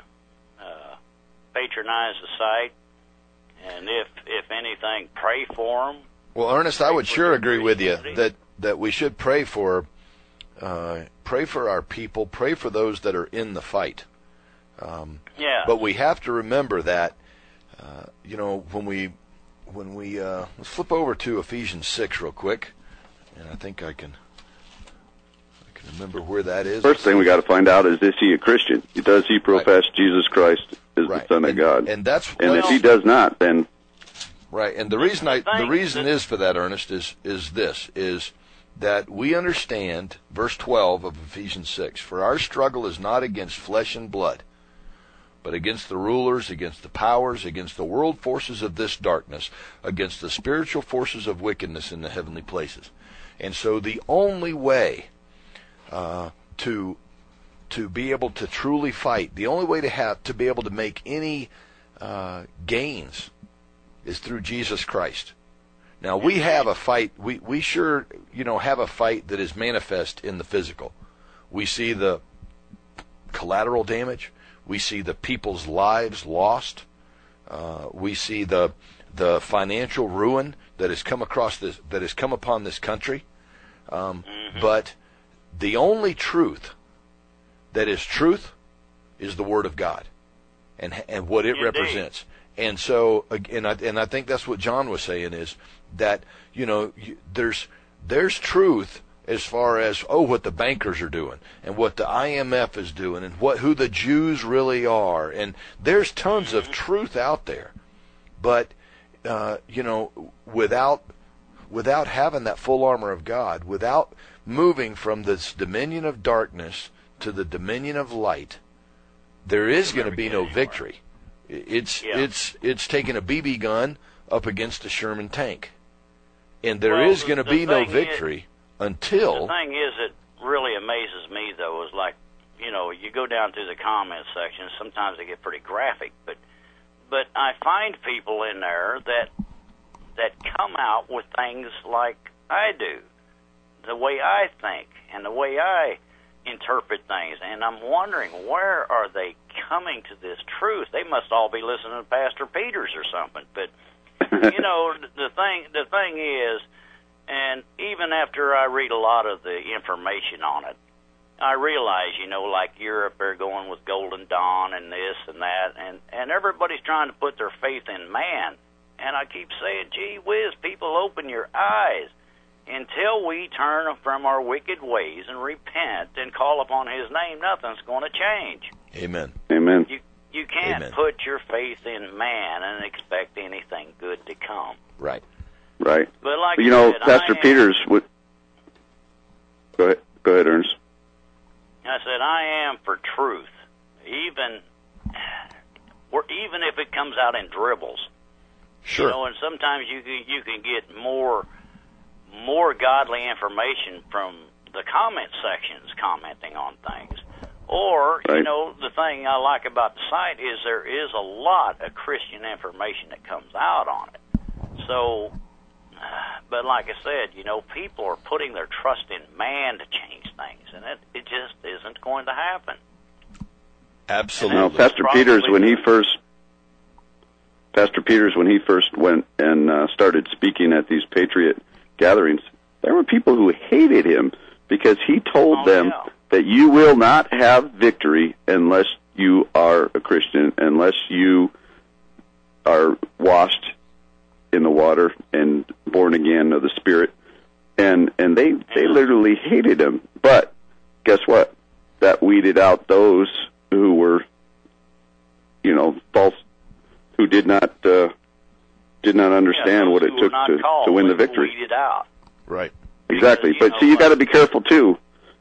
patronize the site, and if anything, pray for them. Well, Ernest, I would sure agree with you that we should pray for our people, pray for those that are in the fight. But we have to remember that, you know, when we let's flip over to Ephesians 6 real quick, and I think I can remember where that is. First thing we got to find out is he a Christian? Does he profess Jesus Christ is the Son of God? And if he does not, then right. And the reason is for that, Ernest, is that we understand verse 12 of Ephesians 6. For our struggle is not against flesh and blood, but against the rulers, against the powers, against the world forces of this darkness, against the spiritual forces of wickedness in the heavenly places. And so the only way to be able to truly fight, the only way to be able to make any gains is through Jesus Christ. Now we have a fight. We sure, you know, have a fight that is manifest in the physical. We see the collateral damage. We see the people's lives lost. We see the the financial ruin that has come upon this country. But the only truth that is truth is the Word of God, and what it represents. And so, and I think that's what John was saying, is that, there's truth as far as what the bankers are doing and what the IMF is doing and who the Jews really are, and there's tons of truth out there. But without having that full armor of God, without moving from this dominion of darkness to the dominion of light, there is going to be no victory. It's taking a BB gun up against a Sherman tank, and there is going to be no victory until. The thing is, it really amazes me though, is like, you go down through the comment section. Sometimes they get pretty graphic, but I find people in there that come out with things like I do, the way I think and the way I interpret things, and I'm wondering, where are they coming to this truth? They must all be listening to Pastor Peters or something. But the thing is, and even after I read a lot of the information on it, I realize, like Europe, they're going with Golden Dawn and this and that, and everybody's trying to put their faith in man. And I keep saying, gee whiz, people, open your eyes. Until we turn from our wicked ways and repent and call upon His name, nothing's going to change. Amen. Amen. You can't put your faith in man and expect anything good to come. Right. Right. But like Pastor Peters would. Go ahead, Ernest. I said, I am for truth, even if it comes out in dribbles. Sure. And sometimes you can get more godly information from the comment sections commenting on things. Or, right. The thing I like about the site is there is a lot of Christian information that comes out on it. So, but like I said, people are putting their trust in man to change things, and it just isn't going to happen. Absolutely. Now, Pastor Peters, when he first went and started speaking at these Patriot gatherings, there were people who hated him because he told them that you will not have victory unless you are a Christian, unless you are washed in the water and born again of the Spirit. And they literally hated him. But guess what? That weeded out those who were, false, who did not understand what it took to win the victory. Weeded out. Right. Exactly. But see, you got to be careful too.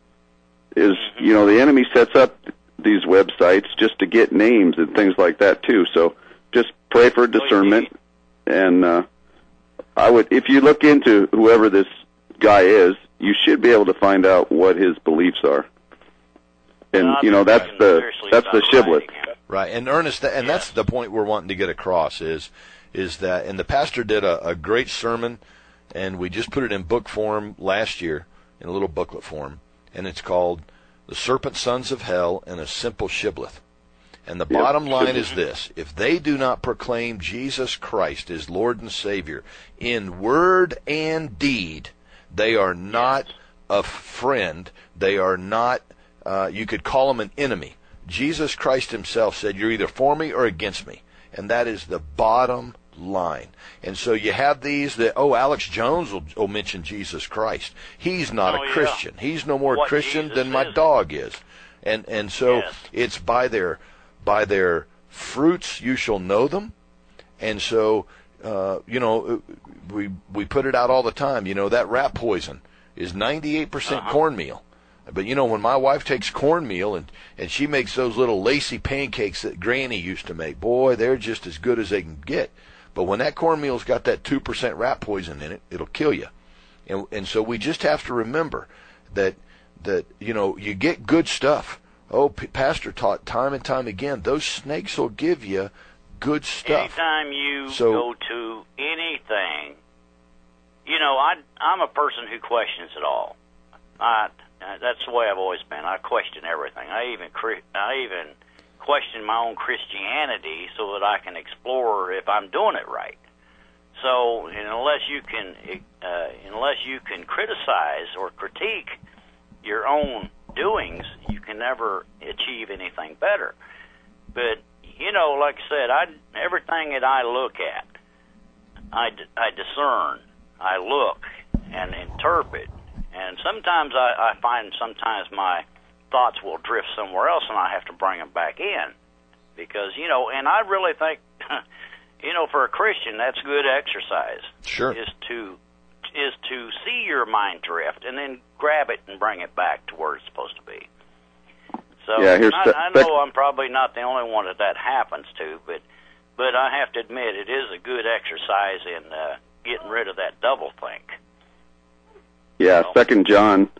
The enemy sets up these websites just to get names and things like that too. So just pray for discernment. And I would, if you look into whoever this guy is, you should be able to find out what his beliefs are. And that's the shibboleth. Right. And Ernest, and that's the point we're wanting to get across is that, and the pastor did a great sermon, and we just put it in book form last year, in a little booklet form, and it's called The Serpent Sons of Hell and a Simple Shibboleth. And the bottom line is this: if they do not proclaim Jesus Christ as Lord and Savior in word and deed, they are not a friend. They are not, you could call them an enemy. Jesus Christ himself said, you're either for me or against me. And that is the bottom line. And so you have these that, Alex Jones will mention Jesus Christ. He's not a Christian. He's no more Christian than my dog is. And so it's by their fruits you shall know them. And so, we put it out all the time. That rat poison is 98% cornmeal. But, when my wife takes cornmeal and she makes those little lacy pancakes that Granny used to make, boy, they're just as good as they can get. But when that cornmeal's got that 2% rat poison in it, it'll kill you. And so we just have to remember that you get good stuff. Pastor taught time and time again, those snakes will give you good stuff. Anytime you go to anything, I'm a person who questions it all. That's the way I've always been. I question everything. I even question my own Christianity so that I can explore if I'm doing it right. So unless you can criticize or critique your own doings, you can never achieve anything better. But like I said, everything that I look at, I discern, I look and interpret, and sometimes I find sometimes my thoughts will drift somewhere else, and I have to bring them back in, because and I really think for a Christian that's good exercise. Sure. Is to see your mind drift and then grab it and bring it back to where it's supposed to be. So yeah, I know I'm probably not the only one that happens to, but I have to admit it is a good exercise in getting rid of that doublethink. Yeah, 2 John,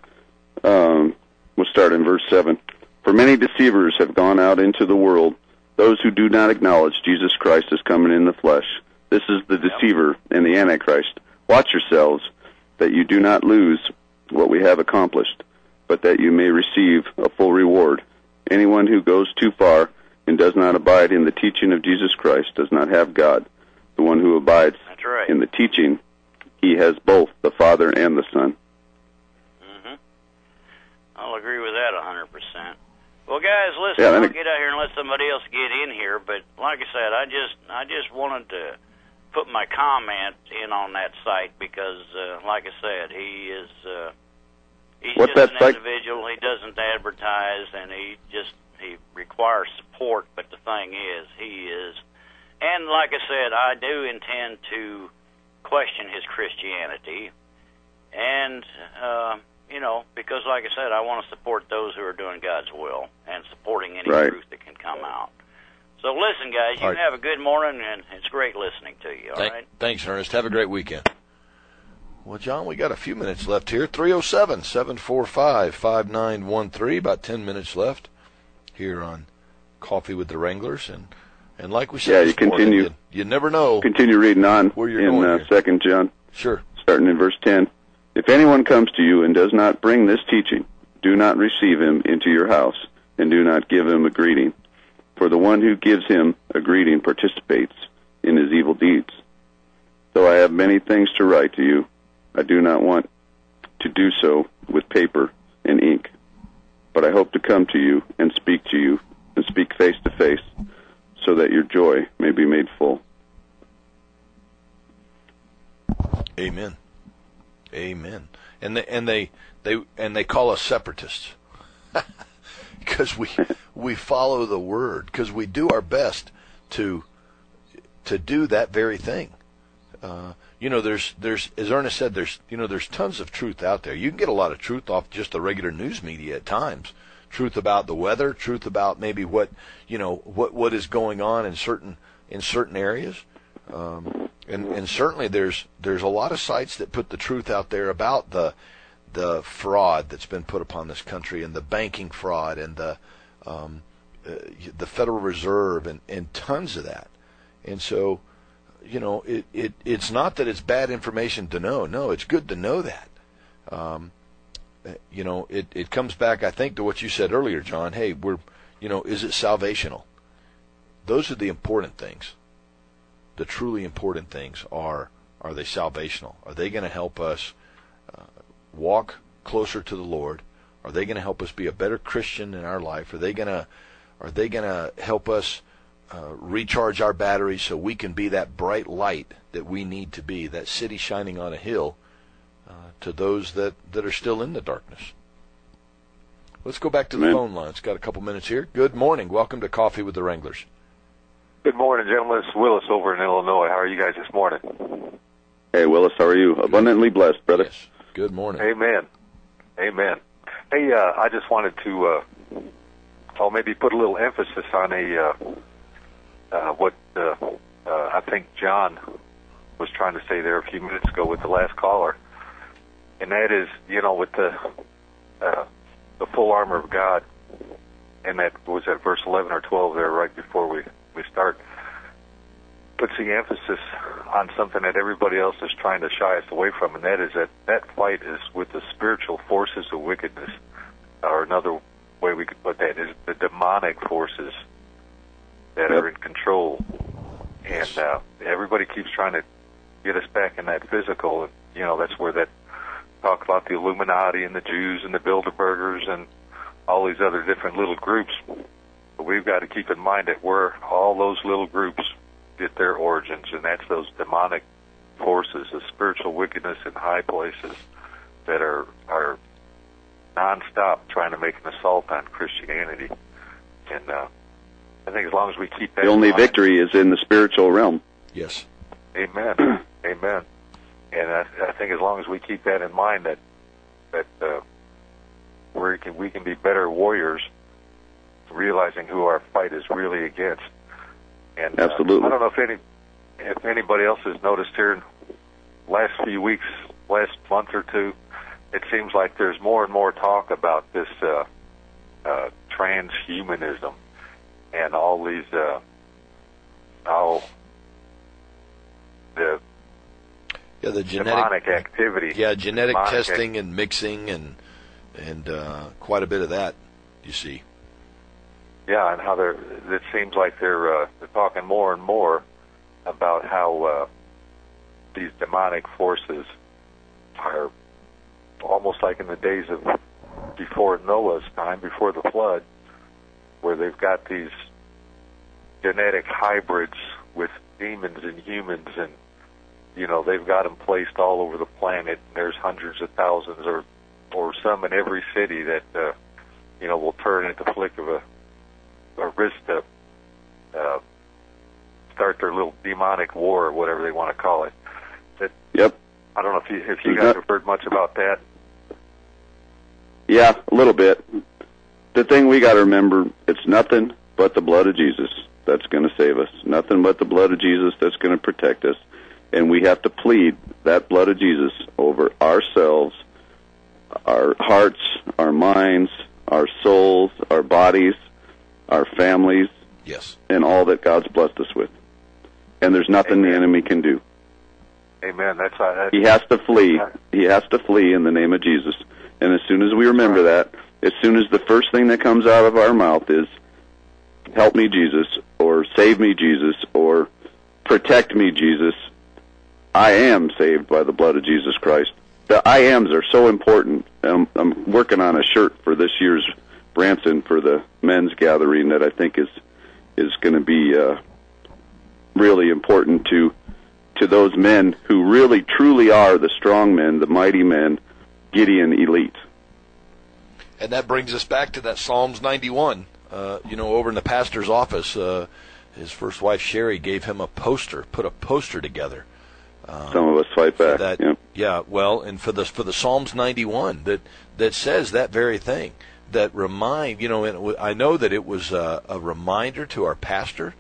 we'll start in verse 7. For many deceivers have gone out into the world, those who do not acknowledge Jesus Christ as coming in the flesh. This is the deceiver and the Antichrist. Watch yourselves, that you do not lose what we have accomplished, but that you may receive a full reward. Anyone who goes too far and does not abide in the teaching of Jesus Christ does not have God. The one who abides in the teaching, he has both the Father and the Son. Mm-hmm. I'll agree with that 100%. Well, guys, listen, I'll get out here and let somebody else get in here, but like I said, I just wanted to put my comment in on that site because, like I said, he's What's just that an individual. He doesn't advertise, and he requires support. But the thing is, and like I said, I do intend to question his Christianity, and because like I said, I want to support those who are doing God's will and supporting any truth that can come out. So listen, guys, you have a good morning, and it's great listening to you, all right? Thanks, Ernest. Have a great weekend. Well, John, we got a few minutes left here. 307-745-5913, about 10 minutes left here on Coffee with the Wranglers. And like we said, you continue. You never know. Continue reading on where you're going 2 John. Sure. Starting in verse 10. If anyone comes to you and does not bring this teaching, do not receive him into your house, and do not give him a greeting. For the one who gives him a greeting participates in his evil deeds. Though I have many things to write to you, I do not want to do so with paper and ink. But I hope to come to you and speak to you, and speak face to face, so that your joy may be made full. Amen. Amen. And they call us separatists because we follow the word, because we do our best to do that very thing. There's as Ernest said, there's tons of truth out there. You can get a lot of truth off just the regular news media at times. Truth about the weather, truth about maybe what is going on in certain areas. And certainly there's a lot of sites that put the truth out there about the fraud that's been put upon this country, and the banking fraud, and the Federal Reserve, and tons of that. And so, it's not that it's bad information to know. No, it's good to know that. It comes back, I think, to what you said earlier, John. Hey, is it salvational? Those are the important things. The truly important things are they salvational? Are they going to help us walk closer to the Lord? Are they going to help us be a better Christian in our life? Are they going to help us recharge our batteries so we can be that bright light that we need to be, that city shining on a hill to those that are still in the darkness? Let's go back to the phone line. It's got a couple minutes here. Good morning. Welcome to Coffee with the Wranglers. Good morning, gentlemen. It's Willis over in Illinois. How are you guys this morning? Hey, Willis, how are you? Abundantly blessed, brother. Yes. Good morning. Amen. Hey, I just wanted to maybe put a little emphasis on what I think John was trying to say there a few minutes ago with the last caller, and that is, with the full armor of God, and that was at verse 11 or 12 there right before we start, puts the emphasis on something that everybody else is trying to shy us away from, and that is that fight is with the spiritual forces of wickedness, or another way we could put that is the demonic forces that are in control. And everybody keeps trying to get us back in that physical. And, you know, that's where that talk about the Illuminati and the Jews and the Bilderbergers and all these other different little groups. But we've got to keep in mind that where all those little groups get their origins, and that's those demonic forces of spiritual wickedness in high places that are nonstop trying to make an assault on Christianity. And I think as long as we keep that the only in mind, victory is in the spiritual realm. Yes. Amen. Amen. And I think as long as we keep that in mind, that we can be better warriors, realizing who our fight is really against. And Absolutely. I don't know if anybody else has noticed here in the last few weeks, last month or two, it seems like there's more and more talk about this transhumanism and all these the demonic activity. Yeah, genetic testing and mixing and quite a bit of that, you see. Yeah, and how it seems like they're talking more and more about how these demonic forces are almost like in the days of before Noah's time, before the flood, where they've got these genetic hybrids with demons and humans, and you know they've got them placed all over the planet. And there's hundreds of thousands, or some in every city that will turn at the flick of a wrist to start their little demonic war, or whatever they want to call it. Yep. I don't know if you guys have heard much about that. Yeah, a little bit. The thing we got to remember, it's nothing but the blood of Jesus that's going to save us. Nothing but the blood of Jesus that's going to protect us. And we have to plead that blood of Jesus over ourselves, our hearts, our minds, our souls, our bodies, our families, yes, and all that God's blessed us with. And there's nothing the enemy can do. Amen. He has to flee. He has to flee in the name of Jesus. And as soon as we remember that, as soon as the first thing that comes out of our mouth is, help me, Jesus, or save me, Jesus, or protect me, Jesus, I am saved by the blood of Jesus Christ. The I ams are so important. I'm working on a shirt for this year's Branson for the men's gathering that I think is going to be really important to those men who really truly are the strong men, the mighty men, Gideon elite. And that brings us back to that Psalms 91. Over in the pastor's office, his first wife Sherry gave him put a poster together. Some of us fight back. And for the Psalms 91 that says that very thing, that remind, and I know that it was a reminder to our pastor.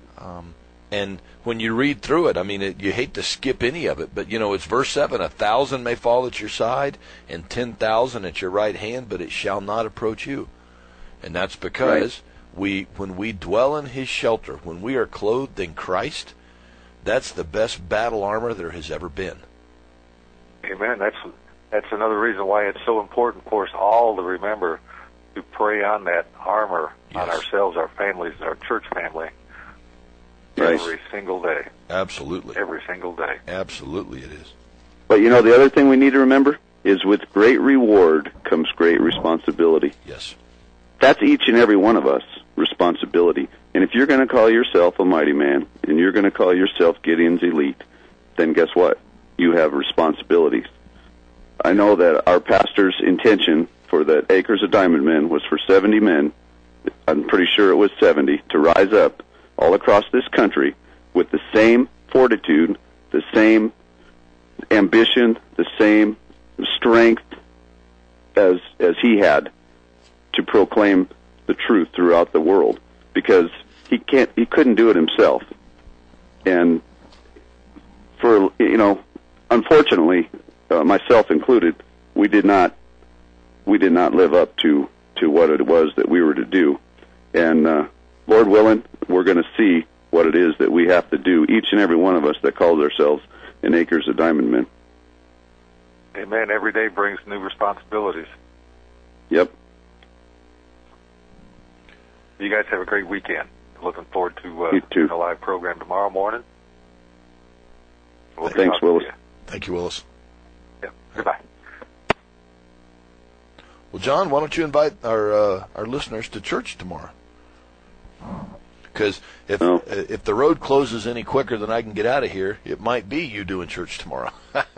And when you read through it, I mean, you hate to skip any of it, but, it's verse 7, 1,000 may fall at your side and 10,000 at your right hand, but it shall not approach you. And that's because when we dwell in his shelter, when we are clothed in Christ, that's the best battle armor there has ever been. Amen. That's another reason why it's so important for us all to remember to pray on that armor on ourselves, our families, our church family. Every single day. Absolutely. Every single day. Absolutely it is. But the other thing we need to remember is with great reward comes great responsibility. Yes. That's each and every one of us responsibility. And if you're going to call yourself a mighty man and you're going to call yourself Gideon's elite, then guess what? You have responsibilities. I know that our pastor's intention for the Acres of Diamond Men was for 70 men, I'm pretty sure it was 70, to rise up all across this country with the same fortitude, the same ambition, the same strength as he had to proclaim the truth throughout the world, because he couldn't do it himself. And for unfortunately, myself included, we did not live up to what it was that we were to do. And Lord willing, we're going to see what it is that we have to do, each and every one of us that calls ourselves an Acres of Diamond Men. Amen. Every day brings new responsibilities. Yep. You guys have a great weekend. Looking forward to you too. a live program tomorrow morning. We'll Thanks, Willis. Thank you, Willis. Yeah. Goodbye. Well, John, why don't you invite our listeners to church tomorrow? Because if the road closes any quicker than I can get out of here, it might be you doing church tomorrow.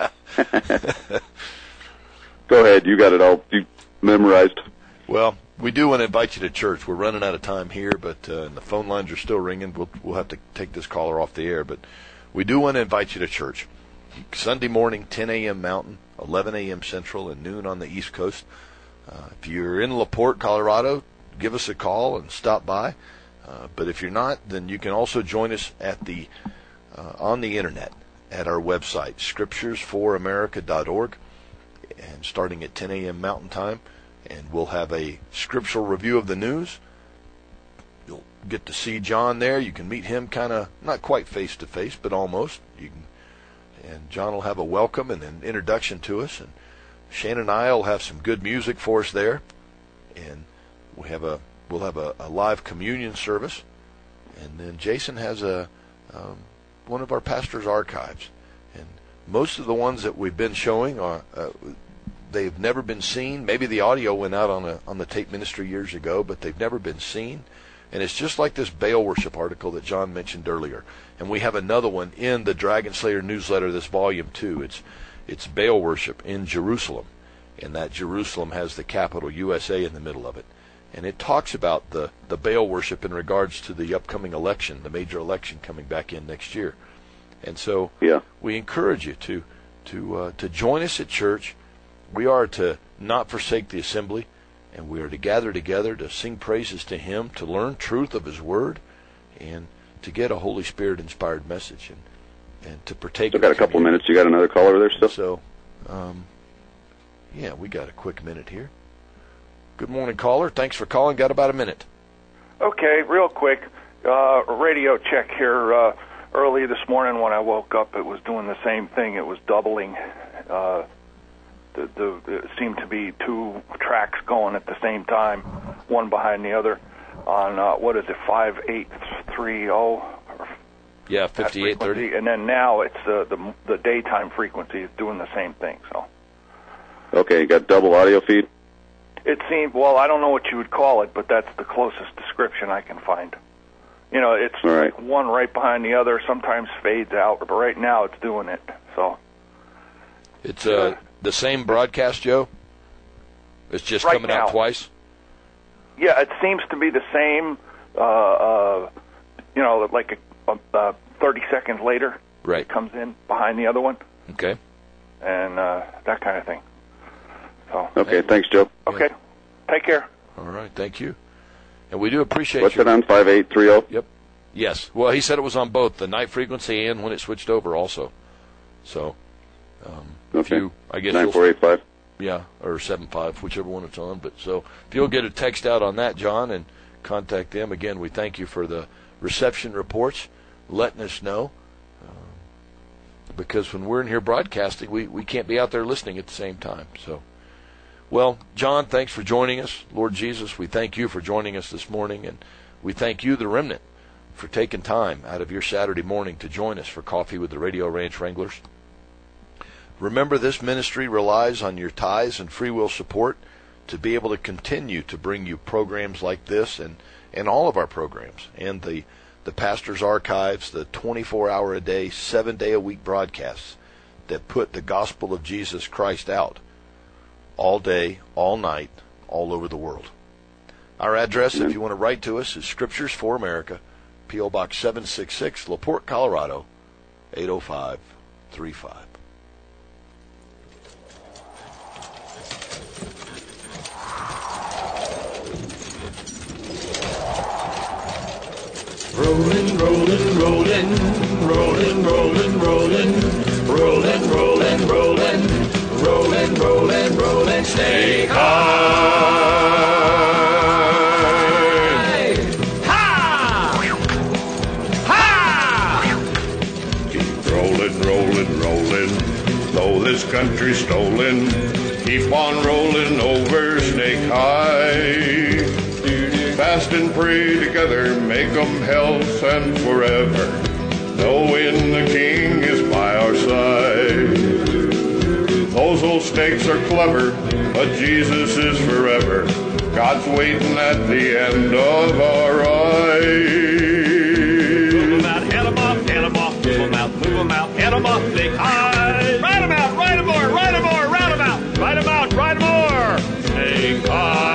Go ahead. You got it all memorized. Well, we do want to invite you to church. We're running out of time here, but and the phone lines are still ringing. We'll have to take this caller off the air, but we do want to invite you to church. Sunday morning, 10 a.m. Mountain, 11 a.m. Central, and noon on the East Coast. If you're in LaPorte, Colorado, give us a call and stop by. But if you're not, then you can also join us at on the internet at our website, scripturesforamerica.org, and starting at 10 a.m. Mountain Time. And we'll have a scriptural review of the news. You'll get to see John there. You can meet him kind of, not quite face-to-face, but almost. And John will have a welcome and an introduction to us. And Shane and I will have some good music for us there. And we'll have a live communion service. And then Jason has one of our pastor's archives. And most of the ones that we've been showing are... they've never been seen. Maybe the audio went out on the tape ministry years ago, but they've never been seen. And it's just like this Baal worship article that John mentioned earlier. And we have another one in the Dragon Slayer newsletter, this volume 2. It's Baal worship in Jerusalem. And that Jerusalem has the capital USA in the middle of it. And it talks about the Baal worship in regards to the upcoming election, the major election coming back in next year. And so we encourage you to join us at church. We are to not forsake the assembly, and we are to gather together to sing praises to Him, to learn truth of His Word, and to get a Holy Spirit-inspired message, and to partake. Still got a couple minutes. You got another call over there still? So, we got a quick minute here. Good morning, caller. Thanks for calling. Got about a minute. Okay, real quick. Radio check here. Early this morning when I woke up, it was doing the same thing. It was doubling. There seemed to be two tracks going at the same time, one behind the other, on 5830? Yeah, 5830. And then now it's the daytime frequency is doing the same thing. So. Okay, you got double audio feed? It seemed, well, I don't know what you would call it, but that's the closest description I can find. You know, it's like one right behind the other, sometimes fades out, but right now it's doing it. So. It's the same broadcast, Joe? It's just right coming out twice? Yeah, it seems to be the same, like 30 seconds later. Right. It comes in behind the other one. Okay. And that kind of thing. So. Okay, thanks, Joe. Okay. Take care. All right, thank you. And we do appreciate What's it on, 5830? Yep. Yes. Well, he said it was on both the night frequency and when it switched over also. So... okay. I guess 9485. Yeah, or 75, whichever one it's on. But so if you'll get a text out on that, John, and contact them again, we thank you for the reception reports, letting us know. Because when we're in here broadcasting, we can't be out there listening at the same time. So, well, John, thanks for joining us. Lord Jesus, we thank you for joining us this morning, and we thank you, the remnant, for taking time out of your Saturday morning to join us for Coffee with the Radio Ranch Wranglers. Remember, this ministry relies on your tithes and free will support to be able to continue to bring you programs like this and all of our programs, and the pastor's archives, the 24-hour-a-day, 7-day-a-week broadcasts that put the gospel of Jesus Christ out all day, all night, all over the world. Our address, if you want to write to us, is Scriptures for America, P.O. Box 766, LaPorte, Colorado, 80535. Rolling, rolling, rolling, rolling, rolling, rolling, rolling, rolling, rolling, rolling, rolling, rolling, snake high. Ha! Ha! Keep rolling, rolling, rolling, though this country's stolen. Keep on rolling over Snake High. Fast and pray together, make 'em health and forever, knowing the King is by our side. side. Those old snakes are clever, but Jesus is forever. God's waiting at the end of our ride. Move 'em out, head 'em off, head 'em off, move 'em out, head 'em off, snake high. Ride 'em out, ride 'em more, ride 'em more, round 'em out, ride 'em out, ride 'em more, snake high.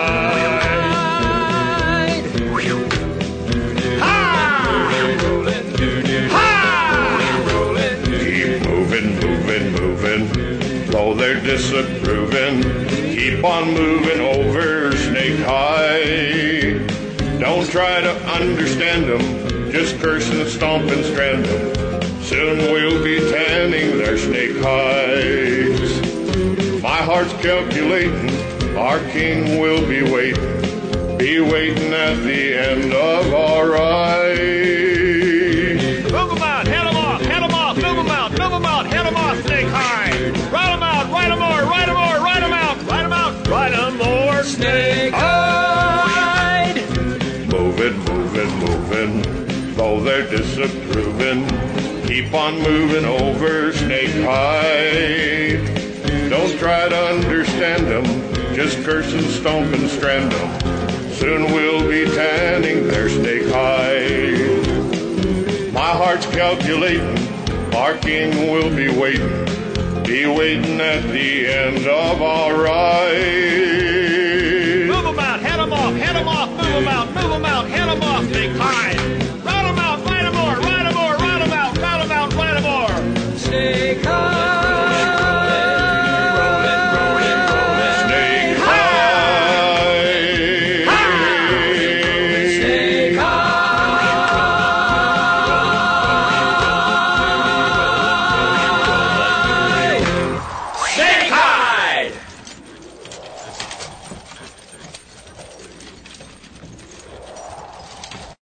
Though they're disapproving, keep on moving over Snake High. Don't try to understand them, just curse and stomp and strand them. Soon we'll be tanning their snake hides. My heart's calculating, our king will be waiting at the end of our ride. Move 'em out, head 'em off, head 'em off, move 'em out, head 'em off, snake high. Ride 'em out, ride 'em more, ride 'em more, ride 'em out, ride 'em out, ride 'em more, snake hide. Moving, though they're disapproving, keep on moving over Snake High. Don't try to understand them, just curse and stomp and strand them. Soon we'll be tanning their Snake High. My heart's calculating, our king will be waiting at the end of our ride.